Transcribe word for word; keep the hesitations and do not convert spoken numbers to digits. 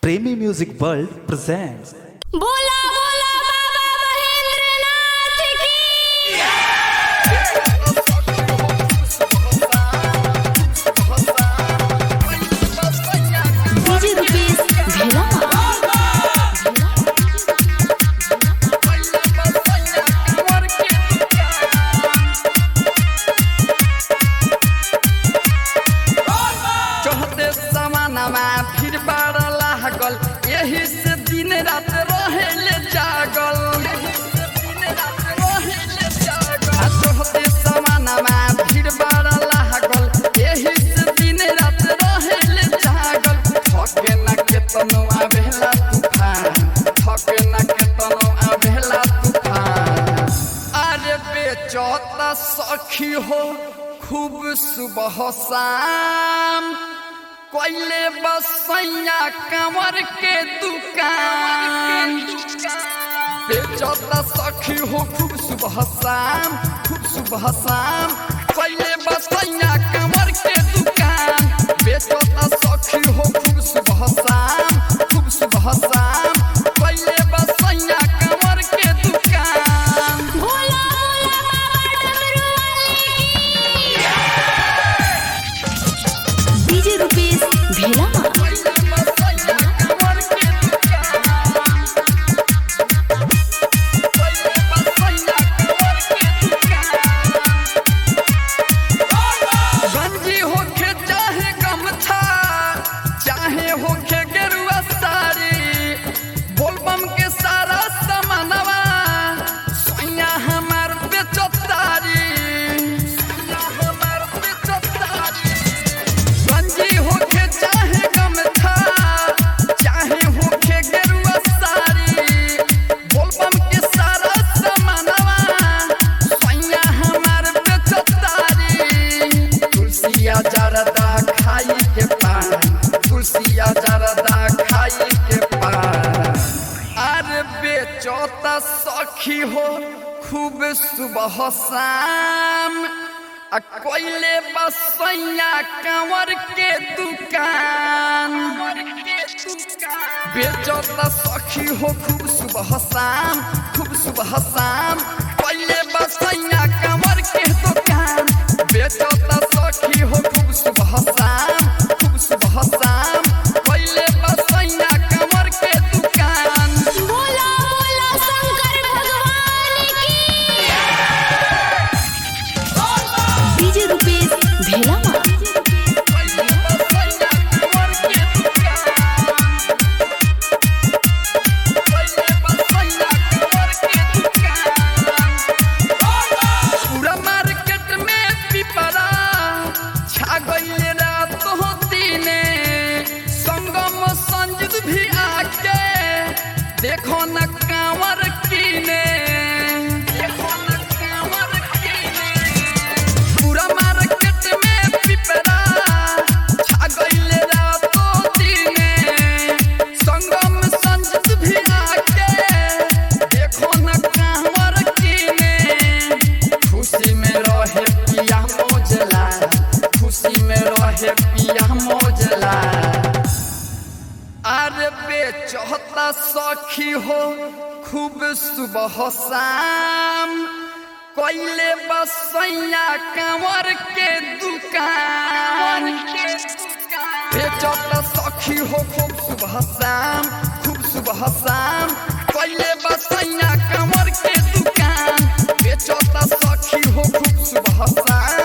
Premi Music World presents बोला बोला बाबा महेंद्रनाथ की डीजे रुपीस भेला चढ़ते समानमा फिर बार लागल यही से दिन रात रहेले जागल चढ़ते समानमा फिर बार लागल यही से दिन रात रहेले जागल थके न केतनो आवेला तूफान थके न केतनो आवेला तूफान अरे बेचौता सखी हो खूब सुबह शाम कोयले बसैया कंवर के दुकान बेचौता सखी हो खूब सुबह शाम खूब सुबह शाम कोयले बसैया कंवर के दुकान बेचौता सखी हो खूब सुबह शाम खूब सुबह शाम कोयले बसैया कंवर के दुकान बोला बोला बाबा डमरू वाले की डीजे रुपीस भेला गंजी होके चाहे गमछा चाहे होके गेरुआ साड़ी बोलबम के सारा सामानवा सोया हमार बेचतारी हमार बेचतारी गंजी होके चाहे गमछा चाहे होके गेरुआ साड़ी बोलबम के सारा सामानवा सोया हमार बेचतारी तुलसिया जरदा खाई के पान तुलसिया जरदा खाई के पान अरे बेचौता सखी हो खूब सुबह शाम आ कोयले बसैया कंवर के दुकान बेचौता सखी हो खूब सुबह शाम खूब सुबह शाम कोयले बसैया कंवर के दुकान बेचौता सखी हो खूब सुबह शाम खूब सुबह शाम कोयले बसैया कंवर के दुकान बोला बोला शंकर भगवान की डीजे रुपीस भेला कोयले बसैया कंवर के दुकान कोयले बसैया कंवर के दुकान पूरा मार्केट में पिपरा छा गइले रात हो दिने संगम संजीत भी आके देखो न कांवर कीने देखो न कांवर कीने पूरा मार्केट में पिपरा छा गइले रात हो दिने संगम संजीत भी आके देखो न कांवर कीने खुशी में रहे पिया मोजला खुशी में रहे पिया मोजला अरे बेचौता सखी हो खूब सुबह शाम कोयले बसैया कंवर के दुकान बेचौता सखी हो खूब सुबह शाम खूब सुबह शाम कोयले बसैया कंवर के दुकान बेचौता सखी हो खूब सुबह शाम